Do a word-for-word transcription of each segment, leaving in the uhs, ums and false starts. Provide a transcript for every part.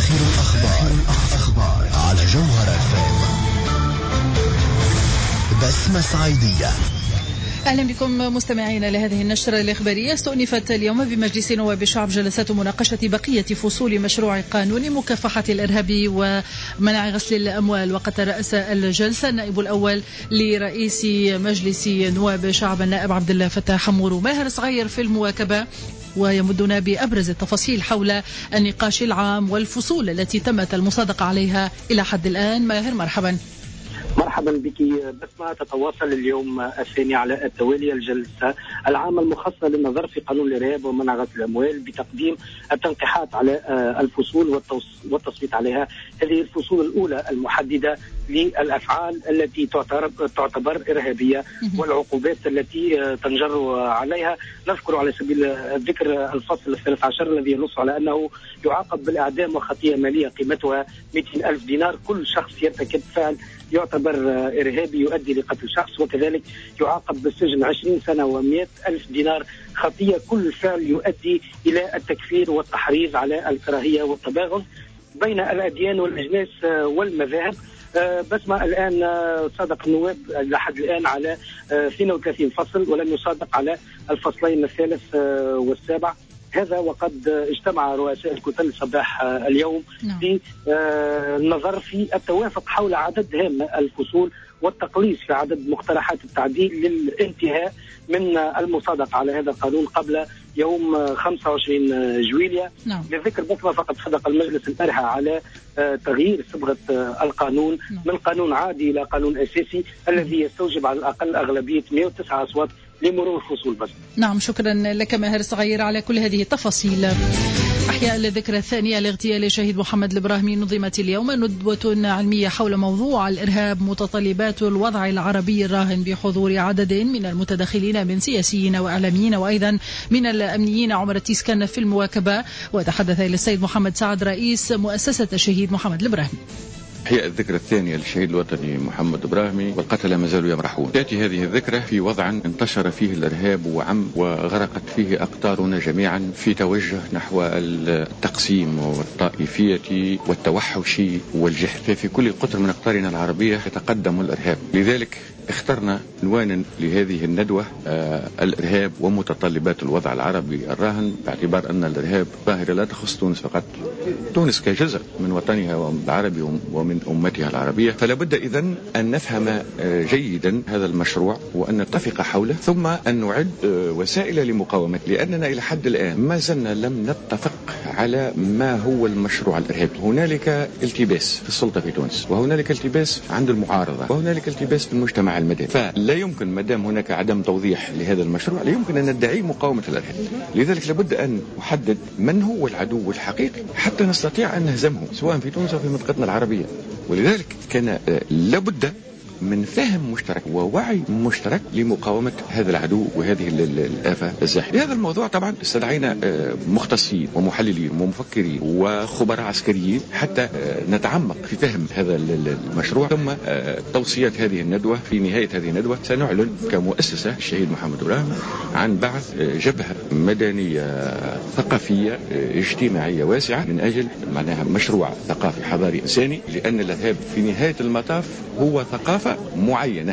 آخر الأخبار أخبار على جوهرة فام. بسمة صعيدية. أهلا بكم مستمعين لهذه النشرة الإخبارية. استؤنفت اليوم بمجلس نواب الشعب جلسات مناقشة بقية فصول مشروع قانون مكافحة الإرهاب ومنع غسل الأموال. وقد ترأس الجلسة النائب الأول لرئيس مجلس نواب الشعب النائب عبد الله فتاح حمور. ماهر صغير في المواكبة ويمدنا بأبرز التفاصيل حول النقاش العام والفصول التي تمت المصادقة عليها إلى حد الآن. ماهر مرحبا. مرحبا بك بسمة. تتواصل اليوم الثاني على التوالي الجلسة العامة المخصصة للنظر في قانون الإرهاب ومنع غسل الأموال بتقديم التنقيحات على الفصول والتصويت عليها. هذه الفصول الأولى المحددة للأفعال التي تعتبر إرهابية والعقوبات التي تنجر عليها. نذكر على سبيل الذكر الفصل الثالث عشر الذي ينص على أنه يعاقب بالإعدام وخطيئة مالية قيمتها مئتين ألف دينار كل شخص يرتكب فعل يعتبر إرهابي يؤدي لقتل شخص، وكذلك يعاقب بالسجن عشرين سنة ومئة ألف دينار خطيئة كل فعل يؤدي إلى التكفير والتحريض على الكراهية والتباغض بين الأديان والأجناس والمذاهب. بسمة الآن صادق النواب لحد الآن على اثنين وثلاثين فصل ولم يصادق على الفصلين الثالث والسابع. هذا وقد اجتمع رؤساء الكتل صباح اليوم للنظر في التوافق حول عدد هام الفصول والتقليص في عدد مقترحات التعديل للانتهاء من المصادقة على هذا القانون قبل يوم خمسة وعشرين جويلية. نعم. للذكر بسمة فقد صدق المجلس البارحة على تغيير صبغة القانون. نعم. من قانون عادي إلى قانون أساسي الذي يستوجب على الأقل أغلبية مئة وتسعة أصوات لمرور الفصول بس. نعم، شكرا لك ماهر صغير على كل هذه التفاصيل. أحياء للذكرى الثانية لاغتيال الشهيد محمد الإبراهيمي نظمت اليوم ندوة علمية حول موضوع الإرهاب متطلبات الوضع العربي الراهن بحضور عدد من المتدخلين من سياسيين وإعلاميين وأيضا من الأمنيين. عمر التيسكن في المواكبة وتحدث إلى السيد محمد سعد رئيس مؤسسة الشهيد محمد الإبراهيمي. هي الذكرى الثانية للشهيد الوطني محمد إبراهيمي والقتلى ما زالوا يمرحون. تأتي هذه الذكرى في وضع انتشر فيه الإرهاب وعم وغرقت فيه أقطارنا جميعا في توجه نحو التقسيم والطائفية والتوحش والجهل. ففي كل قطر من أقطارنا العربية يتقدم الإرهاب. لذلك اخترنا عنوانا لهذه الندوة آه الإرهاب ومتطلبات الوضع العربي الراهن، باعتبار أن الإرهاب ظاهرة لا تخص تونس فقط، تونس كجزء من وطنها العربي ومن أمتها العربية. فلا بد إذن أن نفهم آه جيدا هذا المشروع وأن نتفق حوله ثم أن نعد آه وسائل لمقاومته، لأننا إلى حد الآن ما زلنا لم نتفق على ما هو المشروع الإرهابي. هنالك التباس في السلطة في تونس، وهنالك التباس عند المعارضة، وهنالك التباس في المجتمع المدني. فلا يمكن ما دام هناك عدم توضيح لهذا المشروع لا يمكن أن ندعي مقاومة الإرهاب. لذلك لابد أن نحدد من هو العدو الحقيقي حتى نستطيع أن نهزمه سواء في تونس أو في منطقتنا العربية. ولذلك كان لابد من فهم مشترك ووعي مشترك لمقاومة هذا العدو وهذه الآفة الزاحفة. لهذا الموضوع طبعا استدعينا مختصين ومحللين ومفكرين وخبراء عسكريين حتى نتعمق في فهم هذا المشروع. ثم توصيات هذه الندوة، في نهاية هذه الندوة سنعلن كمؤسسة الشهيد محمد إبراهيمي عن بعث جبهة مدنية ثقافية اجتماعية واسعة من أجل معناها مشروع ثقافي حضاري إنساني، لأن الإرهاب في نهاية المطاف هو ثقافة معينة.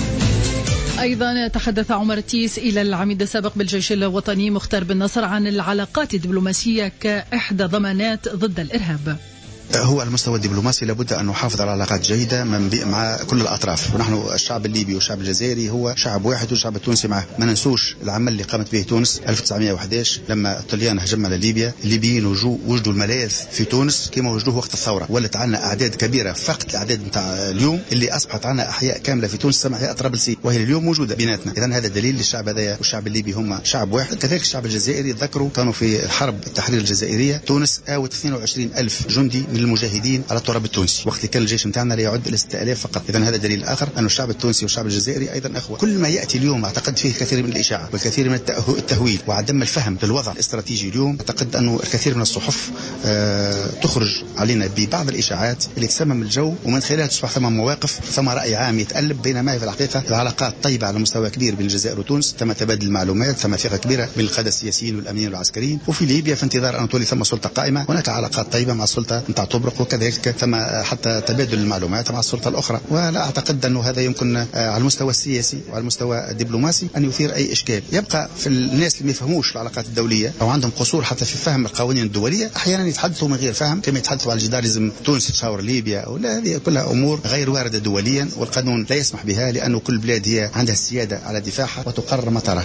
أيضا تحدث عمر التيس إلى العميد السابق بالجيش الوطني مختار بن نصر عن العلاقات الدبلوماسية كإحدى ضمانات ضد الإرهاب. هو على المستوى الدبلوماسي لابد أن نحافظ على علاقات جيدة مع كل الأطراف، ونحن الشعب الليبي والشعب الجزائري هو شعب واحد والشعب التونسي معه. ما ننسوش العمل اللي قامت به تونس ألف وتسعمئة وأحد عشر لما الطليان هجم على ليبيا. الليبيين وجدوا الملاذ في تونس كما وجدوه وقت الثورة، ولت عنا أعداد كبيرة فقط الأعداد نتاع اليوم اللي أصبحت عنا أحياء كاملة في تونس سمع أحياء طرابلسي وهي اليوم موجودة بيناتنا. إذن هذا دليل للشعب هذايا والشعب الليبي هم شعب واحد. كذلك الشعب الجزائري تذكروا كانوا في الحرب التحرير الجزائرية تونس آوت اثنين وعشرين ألف جندي من المجاهدين على التراب التونسي، وقت كان الجيش نتاعنا لا يعد إلى ستة آلاف فقط. إذن هذا دليل آخر أن الشعب التونسي والشعب الجزائري أيضا أخوة. كل ما يأتي اليوم أعتقد فيه الكثير من الإشاعة والكثير من التهويل وعدم الفهم للوضع الاستراتيجي اليوم. أعتقد أنه الكثير من الصحف آه تخرج علينا ببعض الإشاعات اللي تسمم الجو ومن خلالها تصبح ثم مواقف ثم رأي عام يتقلب، بينما في الحقيقة العلاقات طيبة على مستوى كبير بين الجزائر وتونس، ثم تبادل المعلومات، ثم ثقة كبيرة بين القادة السياسيين والأمنيين والعسكريين. وفي ليبيا في انتظار أن تولي ثم سلطة قائمة هناك علاقات طيبة مع السلطة نتاع تقطع تبرق، وكذلك ثم حتى تبادل المعلومات مع السلطة الأخرى. ولا أعتقد أنه هذا يمكن على المستوى السياسي وعلى المستوى الدبلوماسي أن يثير أي إشكال. يبقى في الناس اللي ما يفهموش العلاقات الدولية أو عندهم قصور حتى في فهم القوانين الدولية، أحيانا يتحدثوا من غير فهم، كما يتحدثوا على الجدار لازم تونس تشاور ليبيا أو لا. هذه كلها أمور غير واردة دوليا، والقانون لا يسمح بها، لأنه كل بلاد هي عندها السيادة على دفاعها وتقرر مطارها.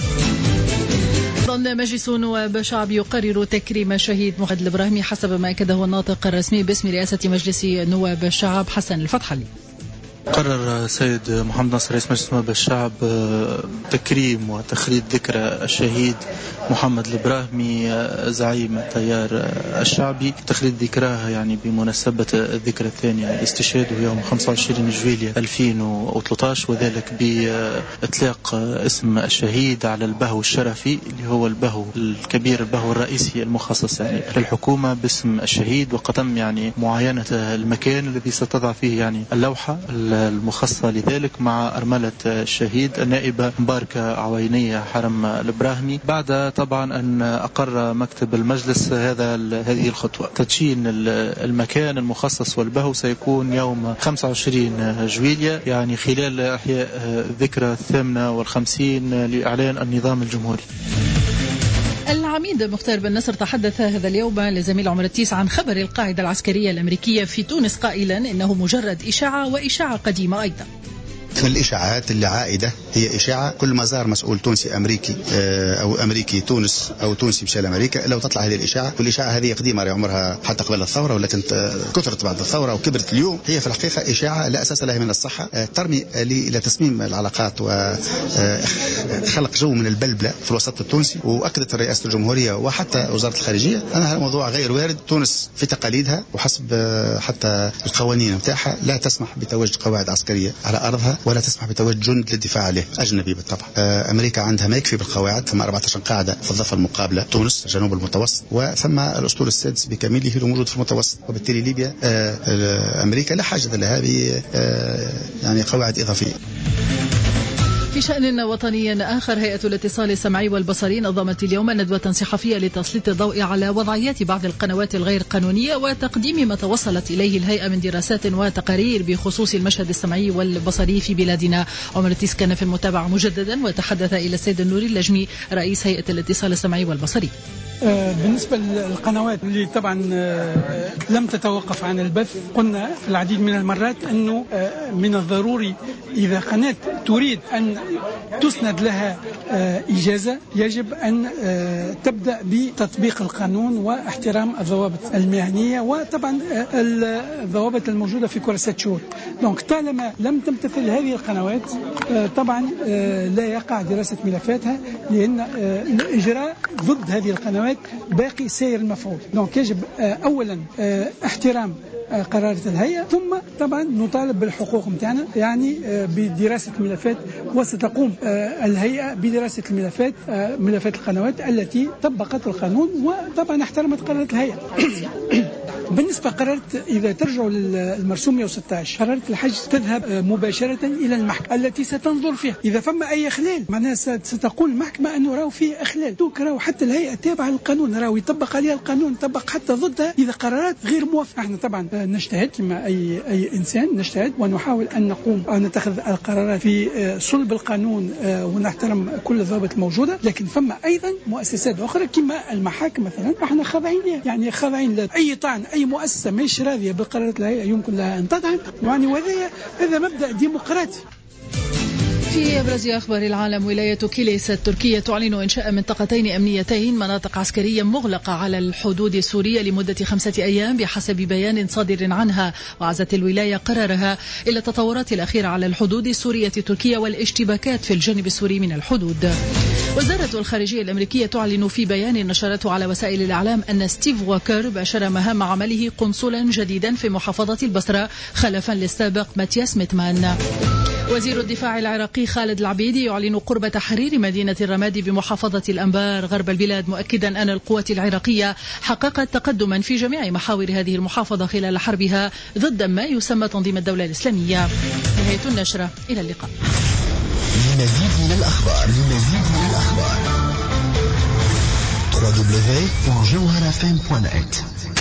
مجلس نواب شعب يقرر تكريم الشهيد محمد الإبراهيمي حسب ما أكده الناطق الرسمي باسم رئاسة مجلس نواب الشعب حسن الفتحلي. قرر السيد محمد ناصر رئيس مجلس نواب الشعب تكريم وتخليد ذكرى الشهيد محمد الإبراهيمي زعيم التيار الشعبي، تخليد ذكراه يعني بمناسبة الذكرى الثانية لاستشهاده يوم خمسة وعشرين جويلية ألفين وثلاثة عشر، وذلك بإطلاق اسم الشهيد على البهو الشرفي اللي هو البهو الكبير، البهو الرئيسي المخصص يعني للحكومة باسم الشهيد، وقتم يعني معاينة المكان الذي ستضع فيه يعني اللوحة المخصصة لذلك مع أرملة الشهيد النائبة مباركة عوينية حرم الإبراهيمي، بعد طبعا أن أقر مكتب المجلس هذا هذه الخطوة. تدشين المكان المخصص والبهو سيكون يوم خمسة وعشرين جويلية، يعني خلال إحياء الذكرى الثامنة والخمسين لإعلان النظام الجمهوري. العميد مختار بن نصر تحدث هذا اليوم لزميل عمر التيس عن خبر القاعدة العسكرية الأمريكية في تونس قائلا إنه مجرد إشاعة وإشاعة قديمة أيضا. من الإشاعات اللي عائدة هي إشاعة، كل ما زار مسؤول تونسي أمريكي أو أمريكي تونس أو تونسي مشى لأمريكا لو تطلع هذه الإشاعة، والإشاعة هذه قديمة عمرها حتى قبل الثورة، ولكن كثرت بعد الثورة وكبرت اليوم. هي في الحقيقة إشاعة لا أساس لها من الصحة، ترمي إلى تصميم العلاقات وخلق جو من البلبلة في الوسط التونسي. وأكدت رئاسة الجمهورية وحتى وزارة الخارجية أن هذا الموضوع غير وارد. تونس في تقاليدها وحسب حتى القوانين متاعها لا تسمح بتواجد قواعد عسكرية على أرضها، ولا تسمح بتواجد جند للدفاع عليه أجنبي بالطبع. أمريكا عندها ما يكفي بالقواعد، ثم أربعة عشر قاعدة في الضفة المقابلة تونس جنوب المتوسط، وثم الأسطول السادس بكامله الموجود في المتوسط، وبالتالي ليبيا أمريكا لا حاجة لها ب يعني قواعد إضافية. في شأن وطني آخر، هيئة الاتصال السمعي والبصري نظمت اليوم ندوة صحفية لتسليط الضوء على وضعيات بعض القنوات الغير قانونية وتقديم ما توصلت إليه الهيئة من دراسات وتقارير بخصوص المشهد السمعي والبصري في بلادنا. عمر التيس كان في المتابعة مجددا وتحدث إلى السيد النوري اللجمي رئيس هيئة الاتصال السمعي والبصري. بالنسبة للقنوات اللي طبعا لم تتوقف عن البث، قلنا في العديد من المرات أنه من الضروري إذا قناة تريد أن تسند لها إجازة يجب أن تبدأ بتطبيق القانون واحترام الضوابط المهنية وطبعا الضوابط الموجودة في كراسات شهور. دونك طالما لم تمتثل هذه القنوات طبعا لا يقع دراسة ملفاتها، لأن الإجراء ضد هذه القنوات باقي سير المفعول. دونك يجب أولا احترام قرارة الهيئة، ثم طبعا نطالب بالحقوق متاعنا يعني بدراسة الملفات، وستقوم الهيئة بدراسة الملفات ملفات القنوات التي طبقت القانون وطبعا احترمت قرارة الهيئة. بالنسبة قررت إذا ترجعوا للمرسوم مئة وستة عشر قررت الحجز تذهب مباشرة إلى المحكمة التي ستنظر فيها. إذا فما أي إخلال معناها ستقول المحكمة أنه راو فيه إخلال، دوك راو حتى الهيئة تابعة للقانون، راو يطبق عليها القانون، يطبق حتى ضدها إذا قرارات غير موافقة. احنا طبعا نجتهد كما أي أي إنسان نجتهد ونحاول أن نقوم أو نتخذ القرارات في صلب القانون ونحترم كل الضوابط الموجودة، لكن فما أيضا مؤسسات أخرى كما المحاكم مثلا احنا خاضعين لها، يعني خاضعين لأي طعن. أي مؤسسة مش راضية بقرارات الهيئة يمكن لها أن تطعن، يعني وهذا هذا مبدأ ديمقراطي. في أبرز أخبار العالم، ولاية كيليس التركية تعلن إنشاء منطقتين أمنيتين مناطق عسكرية مغلقة على الحدود السورية لمدة خمسة أيام بحسب بيان صادر عنها. وعزت الولاية قرارها إلى التطورات الأخيرة على الحدود السورية التركية والاشتباكات في الجانب السوري من الحدود. وزارة الخارجية الأمريكية تعلن في بيان نشرته على وسائل الإعلام أن ستيف ووكر باشر مهام عمله قنصلا جديدا في محافظة البصرة خلفا للسابق ماتياس ميتمان. وزير الدفاع العراقي خالد العبيدي يعلن قرب تحرير مدينة الرمادي بمحافظة الأنبار غرب البلاد، مؤكدا أن القوات العراقية حققت تقدما في جميع محاور هذه المحافظة خلال حربها ضد ما يسمى تنظيم الدولة الإسلامية. نهاية النشرة، إلى اللقاء. لمزيد من الأخبار لمزيد من الأخبار دبليو دبليو دبليو دوت جوهر اف ام دوت نت.